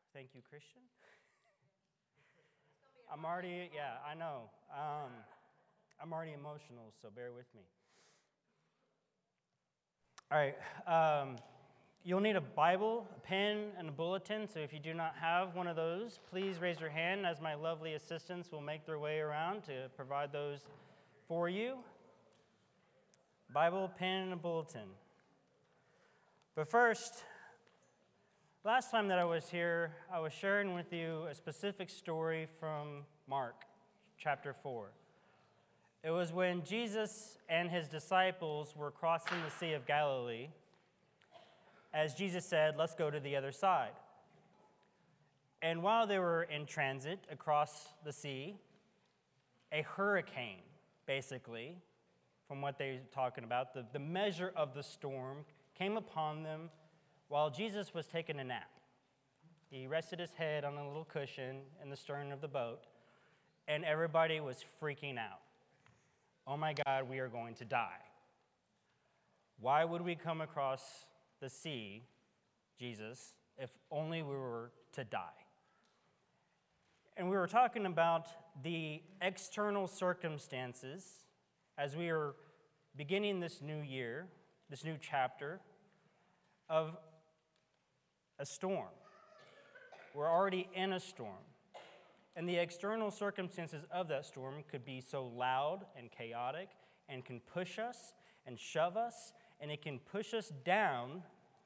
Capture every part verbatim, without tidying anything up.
Thank you, Christian. I'm already, yeah, I know. Um, I'm already emotional, so bear with me. All right. Um, you'll need a Bible, a pen, and a bulletin. So if you do not have one of those, please raise your hand as my lovely assistants will make their way around to provide those for you. Bible, pen, and a bulletin. But first, last time that I was here, I was sharing with you a specific story from Mark chapter four. It was when Jesus and his disciples were crossing the Sea of Galilee. As Jesus said, let's go to the other side. And while they were in transit across the sea, a hurricane, basically, from what they were talking about, the, the measure of the storm came upon them while Jesus was taking a nap. He rested his head on a little cushion in the stern of the boat, and everybody was freaking out. Oh my God, we are going to die. Why would we come across the sea, Jesus, if only we were to die? And we were talking about the external circumstances as we are beginning this new year, this new chapter of a storm. We're already in a storm. And the external circumstances of that storm could be so loud and chaotic and can push us and shove us, and it can push us down,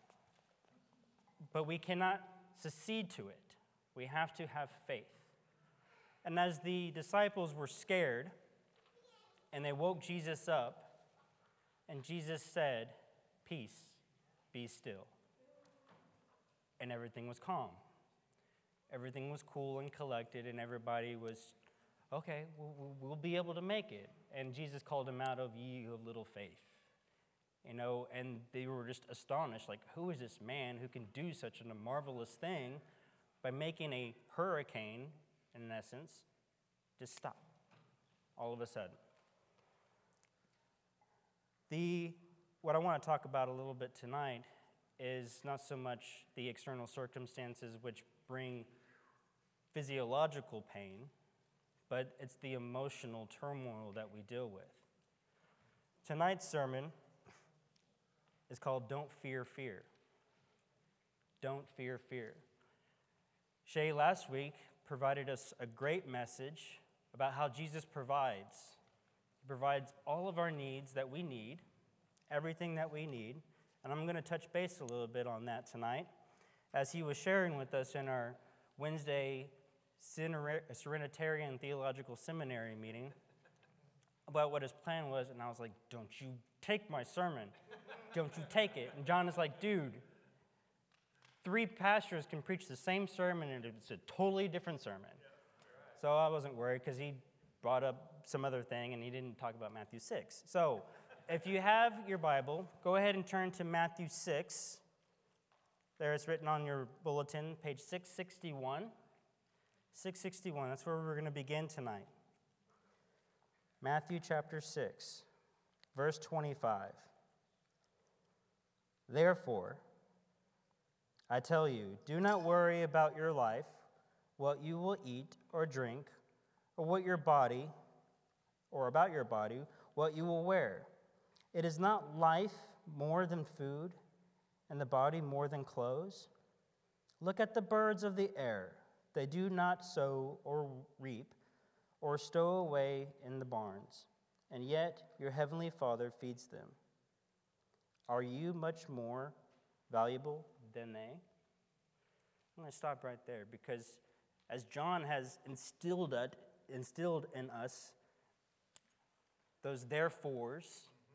but we cannot succeed to it. We have to have faith. And as the disciples were scared, and they woke Jesus up, and Jesus said, "Peace, be still." And everything was calm. Everything was cool and collected, and everybody was, okay, we'll, we'll be able to make it. And Jesus called them out of ye of little faith. You know, and they were just astonished, like, who is this man who can do such a marvelous thing by making a hurricane, in essence, just stop all of a sudden? The what I want to talk about a little bit tonight is not so much the external circumstances which bring physiological pain, but it's the emotional turmoil that we deal with. Tonight's sermon is called Don't Fear Fear. Don't fear fear. Shay last week provided us a great message about how Jesus provides. He provides all of our needs that we need, everything that we need, and I'm going to touch base a little bit on that tonight as he was sharing with us in our Wednesday Serenitarian Theological Seminary meeting about what his plan was, and I was like, don't you take my sermon. Don't you take it. And John is like, dude, three pastors can preach the same sermon, and it's a totally different sermon. So I wasn't worried because he brought up some other thing, and he didn't talk about Matthew six. So if you have your Bible, go ahead and turn to Matthew six. There it's written on your bulletin, page six sixty-one. six sixty-one, that's where we're going to begin tonight. Matthew chapter six, verse twenty-five. Therefore, I tell you, do not worry about your life, what you will eat or drink, or what your body, or about your body, what you will wear. It is not life more than food, and the body more than clothes? Look at the birds of the air. They do not sow or reap or stow away in the barns, and yet your heavenly Father feeds them. Are you much more valuable than they? I'm going to stop right there because as John has instilled it, instilled in us those therefores,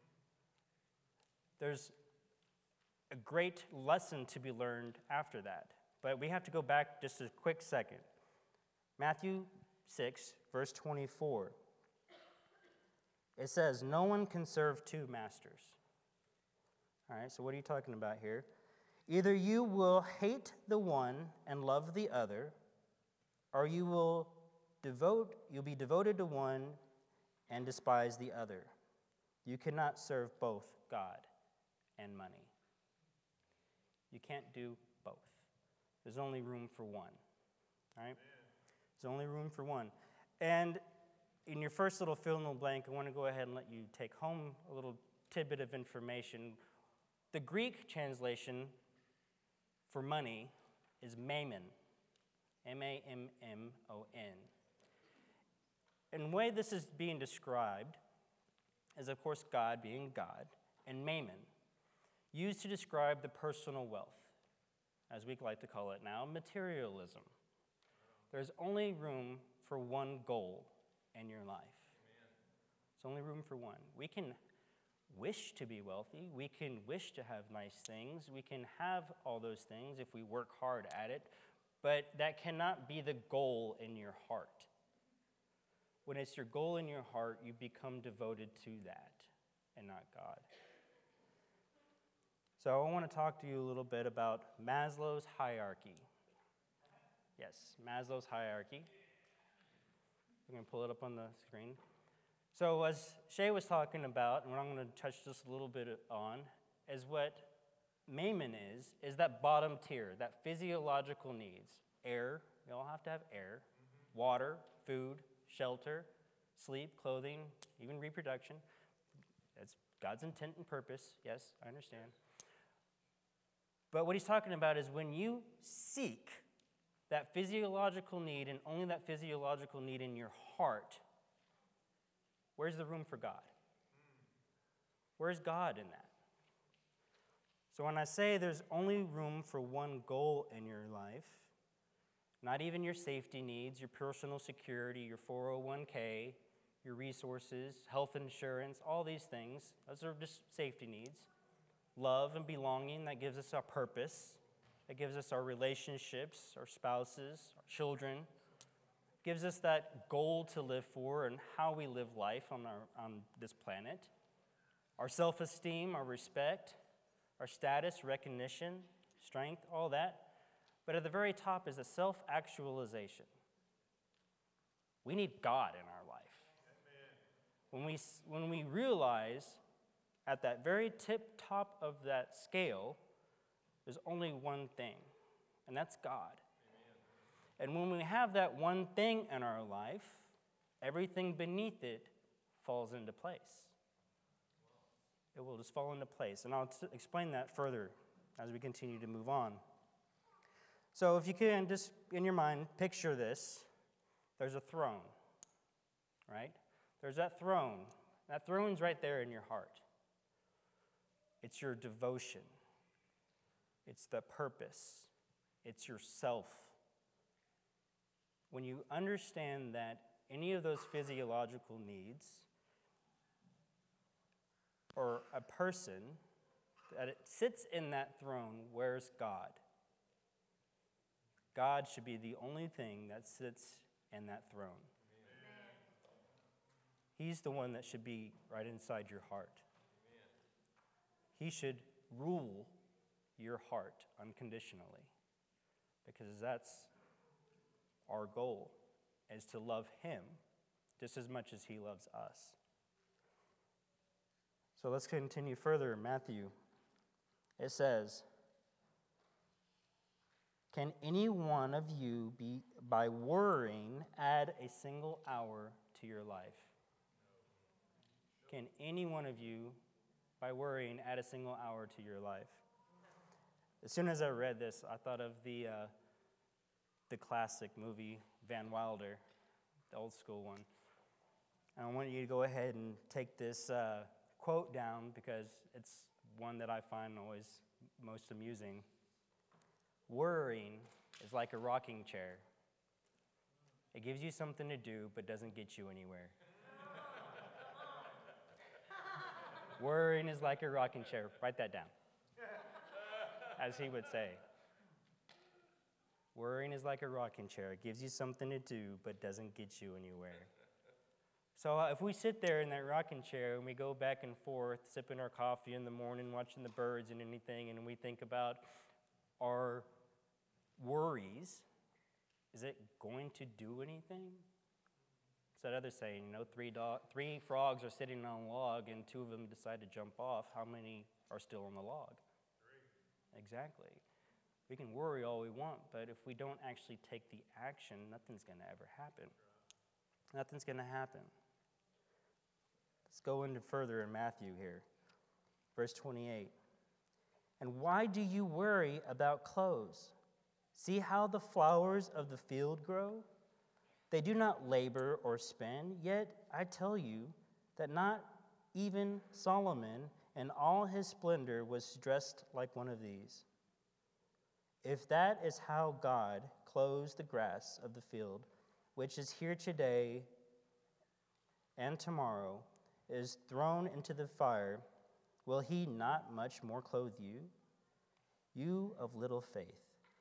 there's a great lesson to be learned after that. But we have to go back just a quick second. Matthew six, verse twenty-four. It says, no one can serve two masters. All right, so what are you talking about here? Either you will hate the one and love the other, or you will devote, you'll be devoted to one and despise the other. You cannot serve both God and money. You can't do both. There's only room for one. All right? There's only room for one. And in your first little fill in the blank, I want to go ahead and let you take home a little tidbit of information. The Greek translation for money is mammon, M A M M O N. And the way this is being described is, of course, God being God, and mammon, used to describe the personal wealth, as we like to call it now, materialism. There's only room for one goal in your life. There's only room for one. We can wish to be wealthy. We can wish to have nice things. We can have all those things if we work hard at it, but that cannot be the goal in your heart. When it's your goal in your heart, you become devoted to that and not God. So I want to talk to you a little bit about Maslow's hierarchy. Yes, Maslow's hierarchy. I'm going to pull it up on the screen. So as Shay was talking about, and what I'm going to touch just a little bit on, is what mammon is, is that bottom tier, that physiological needs. Air, we all have to have air, mm-hmm. Water, food, shelter, sleep, clothing, even reproduction. That's God's intent and purpose. Yes, I understand. But what he's talking about is when you seek that physiological need and only that physiological need in your heart, where's the room for God? Where's God in that? So when I say there's only room for one goal in your life, not even your safety needs, your personal security, your four oh one k, your resources, health insurance, all these things, those are just safety needs. Love and belonging, that gives us our purpose. That gives us our relationships, our spouses, our children. Gives us that goal to live for and how we live life on, our, on this planet. Our self-esteem, our respect, our status, recognition, strength, all that. But at the very top is a self-actualization. We need God in our life. When we, when we realize at that very tip top of that scale, there's only one thing, and that's God. Amen. And when we have that one thing in our life, everything beneath it falls into place. It will just fall into place. And I'll t- explain that further as we continue to move on. So if you can, just in your mind, picture this. There's a throne, right? There's that throne. That throne's right there in your heart. It's your devotion. It's the purpose. It's yourself. When you understand that any of those physiological needs or a person, that it sits in that throne, where's God? God should be the only thing that sits in that throne. Amen. He's the one that should be right inside your heart. Amen. He should rule your heart unconditionally, because that's our goal, is to love him just as much as he loves us. So let's continue further in Matthew. It says, "Can any one of you be by worrying add a single hour to your life?" Can any one of you by worrying add a single hour to your life? As soon as I read this, I thought of the uh, the classic movie Van Wilder, the old school one. And I want you to go ahead and take this uh, quote down, because it's one that I find always most amusing. "Worrying is like a rocking chair. It gives you something to do, but doesn't get you anywhere." Worrying is like a rocking chair. Write that down. As he would say. Worrying is like a rocking chair. It gives you something to do, but doesn't get you anywhere. So uh, if we sit there in that rocking chair and we go back and forth, sipping our coffee in the morning, watching the birds and anything, and we think about our worries, is it going to do anything? It's that other saying, you know, three, do- three frogs are sitting on a log and two of them decide to jump off. How many are still on the log? Three. Exactly. We can worry all we want, but if we don't actually take the action, nothing's going to ever happen. Nothing's going to happen. Let's go into further in Matthew here. Verse twenty-eight. And why do you worry about clothes? See how the flowers of the field grow? They do not labor or spin, yet I tell you that not even Solomon in all his splendor was dressed like one of these. If that is how God clothes the grass of the field, which is here today and tomorrow, is thrown into the fire, will he not much more clothe you, you of little faith?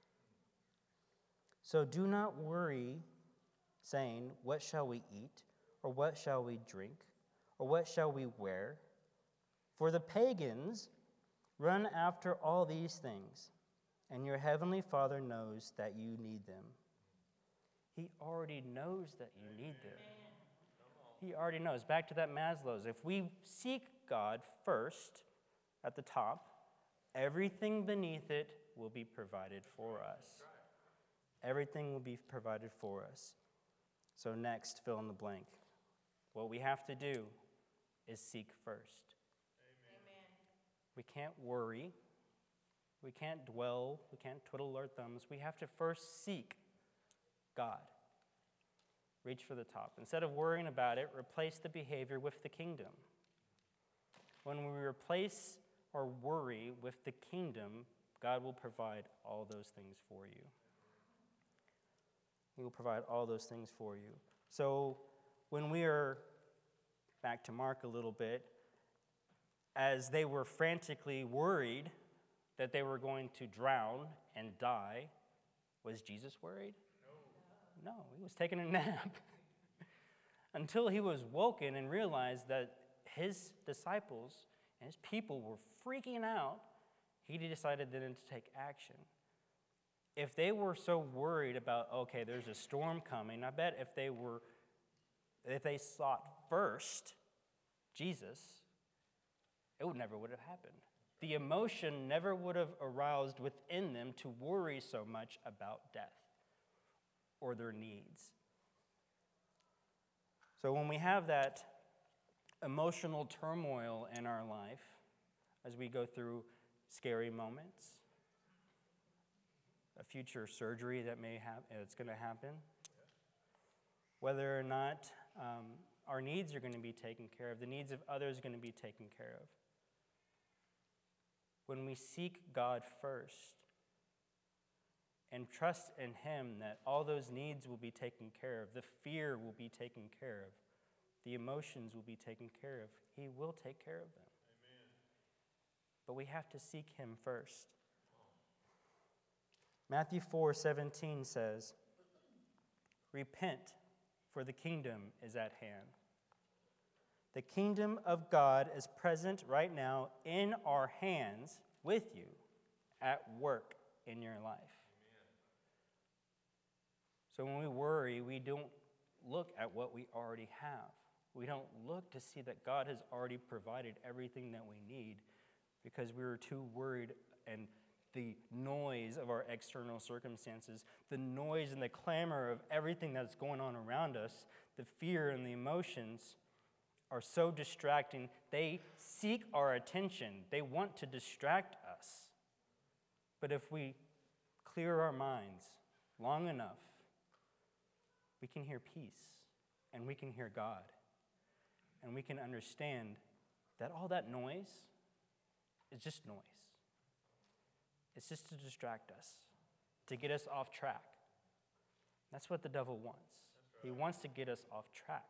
So do not worry, saying, what shall we eat, or what shall we drink, or what shall we wear? For the pagans run after all these things, and your heavenly Father knows that you need them. He already knows that you need them. He already knows. Back to that Maslow's. If we seek God first at the top, everything beneath it will be provided for us. Everything will be provided for us. So next, fill in the blank. What we have to do is seek first. Amen. We can't worry. We can't dwell. We can't twiddle our thumbs. We have to first seek God. Reach for the top. Instead of worrying about it, replace the behavior with the kingdom. When we replace our worry with the kingdom, God will provide all those things for you. He will provide all those things for you. So when we are, back to Mark a little bit, as they were frantically worried that they were going to drown and die, was Jesus worried? No, he was taking a nap until he was woken and realized that his disciples and his people were freaking out. He decided then to take action. If they were so worried about, okay, there's a storm coming, I bet if they were, if they sought first Jesus, it would never would have happened. The emotion never would have aroused within them to worry so much about death or their needs. So when we have that emotional turmoil in our life, as we go through scary moments, a future surgery that may have, it's going to happen, whether or not um, our needs are going to be taken care of, the needs of others are going to be taken care of. When we seek God first and trust in him that all those needs will be taken care of, the fear will be taken care of, the emotions will be taken care of, he will take care of them. Amen. But we have to seek him first. Matthew four seventeen says, repent, for the kingdom is at hand. The kingdom of God is present right now in our hands with you, at work in your life. Amen. So when we worry, we don't look at what we already have. We don't look to see that God has already provided everything that we need because we were too worried and the noise of our external circumstances, the noise and the clamor of everything that's going on around us, the fear and the emotions are so distracting. They seek our attention. They want to distract us. But if we clear our minds long enough, we can hear peace and we can hear God. And we can understand that all that noise is just noise. It's just to distract us, to get us off track. That's what the devil wants. Right. He wants to get us off track.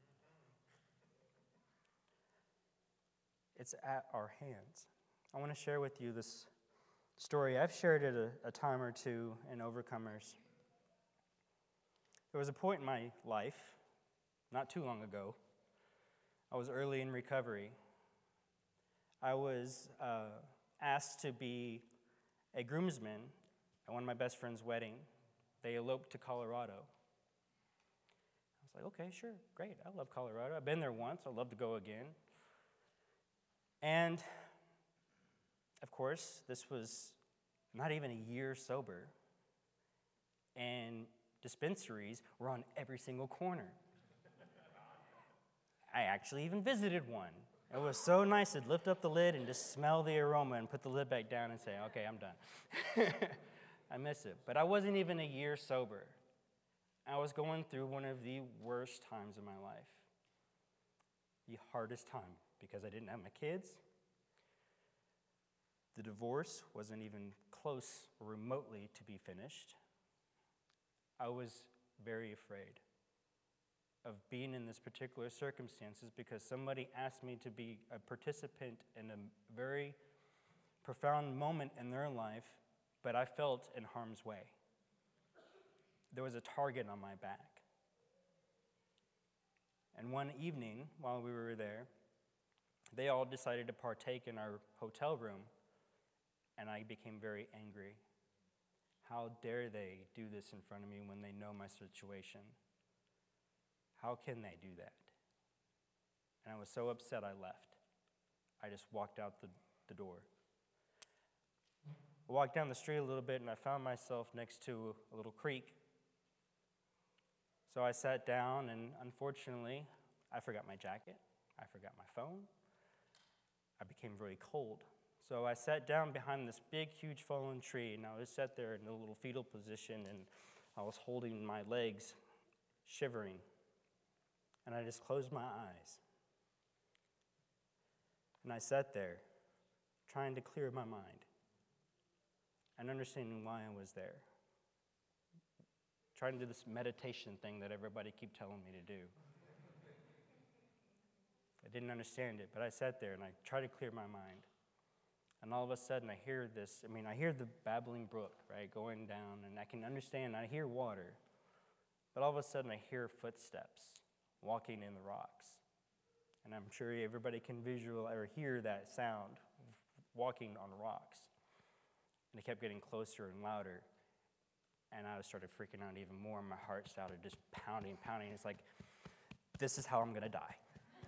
It's at our hands. I want to share with you this story. I've shared it a, a time or two in Overcomers. There was a point in my life, not too long ago, I was early in recovery. I was uh, asked to be a groomsman at one of my best friend's wedding. They eloped to Colorado. I was like, okay, sure, great. I love Colorado. I've been there once. I'd love to go again. And, of course, this was not even a year sober. And dispensaries were on every single corner. I actually even visited one. It was so nice to lift up the lid and just smell the aroma and put the lid back down and say, okay, I'm done. I miss it. But I wasn't even a year sober. I was going through one of the worst times of my life. The hardest time because I didn't have my kids. The divorce wasn't even close or remotely to be finished. I was very afraid of being in this particular circumstances because somebody asked me to be a participant in a very profound moment in their life, but I felt in harm's way. There was a target on my back. And one evening, while we were there, they all decided to partake in our hotel room, and I became very angry. How dare they do this in front of me when they know my situation? How can they do that? And I was so upset I left. I just walked out the, the door. I walked down the street a little bit and I found myself next to a little creek. So I sat down and unfortunately, I forgot my jacket. I forgot my phone. I became very cold. So I sat down behind this big, huge fallen tree and I was sat there in a little fetal position and I was holding my legs, shivering. And I just closed my eyes. And I sat there, trying to clear my mind and understanding why I was there. Trying to do this meditation thing that everybody keep telling me to do. I didn't understand it, but I sat there and I tried to clear my mind. And all of a sudden I hear this, I mean, I hear the babbling brook, right, going down, and I can understand, I hear water. But all of a sudden I hear footsteps walking in the rocks. And I'm sure everybody can visualize or hear that sound, walking on rocks. And it kept getting closer and louder. And I started freaking out even more, and my heart started just pounding, pounding. It's like, this is how I'm going to die.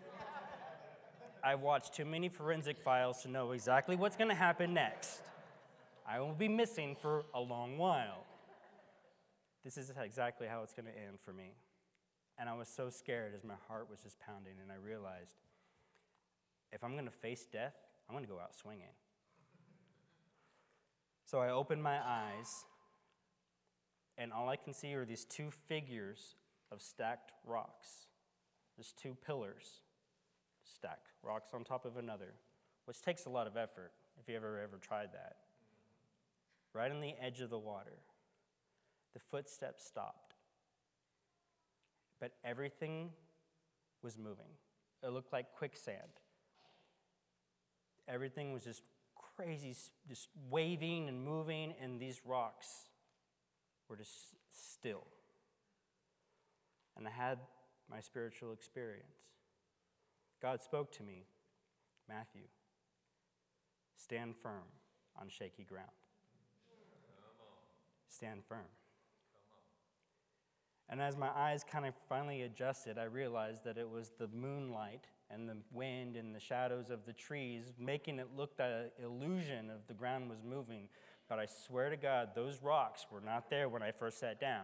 I've watched too many forensic files to know exactly what's going to happen next. I will be missing for a long while. This is exactly how it's going to end for me. And I was so scared as my heart was just pounding, and I realized, if I'm going to face death, I'm going to go out swinging. So I opened my eyes, and all I can see are these two figures of stacked rocks. There's two pillars, stacked rocks on top of another, which takes a lot of effort if you ever ever tried that. Right on the edge of the water, the footsteps stopped. But everything was moving. It looked like quicksand. Everything was just crazy, just waving and moving, and these rocks were just still. And I had my spiritual experience. God spoke to me, Matthew, stand firm on shaky ground. Stand firm. And as my eyes kind of finally adjusted, I realized that it was the moonlight and the wind and the shadows of the trees making it look the illusion of the ground was moving. But I swear to God, those rocks were not there when I first sat down.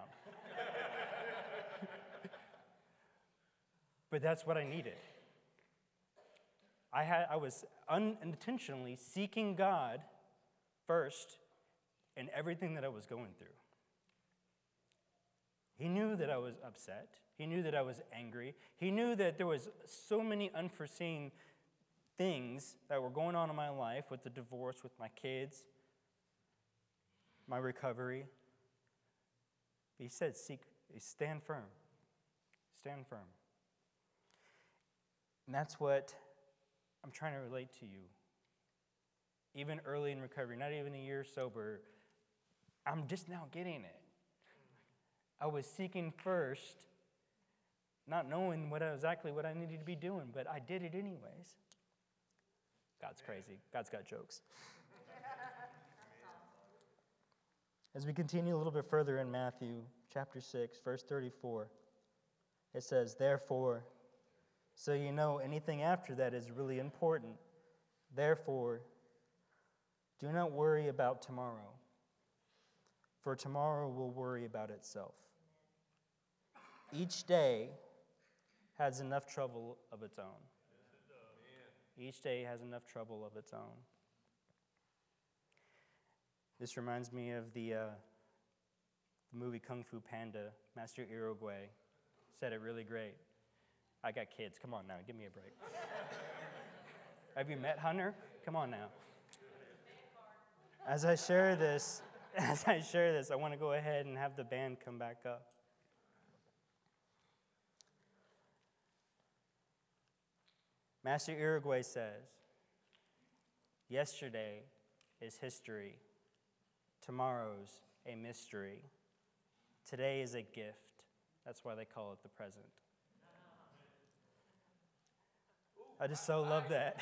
But that's what I needed. I had I was unintentionally seeking God first in everything that I was going through. He knew that I was upset. He knew that I was angry. He knew that there was so many unforeseen things that were going on in my life with the divorce, with my kids, my recovery. He said, "Seek, stand firm. Stand firm." And that's what I'm trying to relate to you. Even early in recovery, not even a year sober, I'm just now getting it. I was seeking first, not knowing what exactly what I needed to be doing, but I did it anyways. God's crazy. God's got jokes. As we continue a little bit further in Matthew chapter six, verse thirty-four, it says, "Therefore," so you know anything after that is really important. "Therefore, do not worry about tomorrow, for tomorrow will worry about itself. Each day has enough trouble of its own. Each day has enough trouble of its own. This reminds me of the, uh, the movie Kung Fu Panda. Master Iroquois said it really great. I got kids. Come on now. Give me a break. Have you met Hunter? Come on now. As I share this, as I share this, I want to go ahead and have the band come back up. Master Iroquois says, yesterday is history. Tomorrow's a mystery. Today is a gift. That's why they call it the present. I just so love that.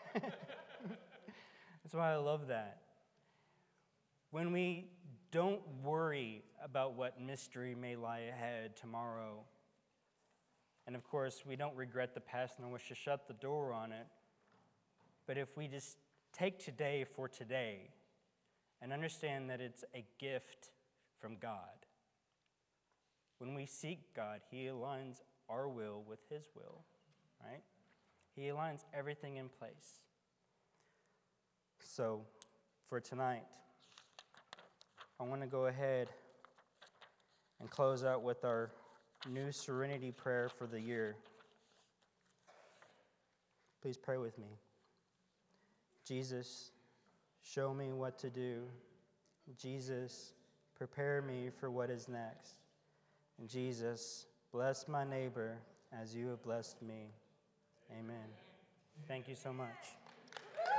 That's why I love that. When we don't worry about what mystery may lie ahead tomorrow, and of course, we don't regret the past nor wish to shut the door on it, but if we just take today for today and understand that it's a gift from God, when we seek God, He aligns our will with His will, right? He aligns everything in place. So, for tonight, I want to go ahead and close out with our new serenity prayer for the year. Please pray with me. Jesus, show me what to do. Jesus, prepare me for what is next. And Jesus, bless my neighbor as you have blessed me. Amen. Thank you so much.